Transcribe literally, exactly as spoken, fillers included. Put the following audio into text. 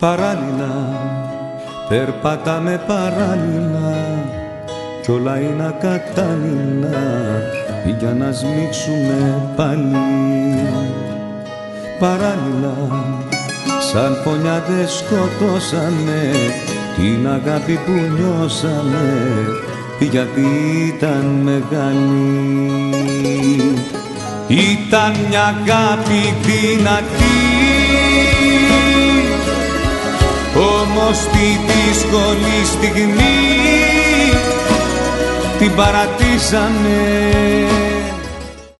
Παράλληλα, περπατάμε παράλληλα κι όλα είναι ακατάλληλα για να σμίξουμε πάλι. Παράλληλα, σαν φωνιάδες σκοτώσαμε την αγάπη που νιώσαμε γιατί ήταν μεγάλη. Ήταν μια αγάπη δυνατή, όμως τη δύσκολη στιγμή την παρατήσαμε.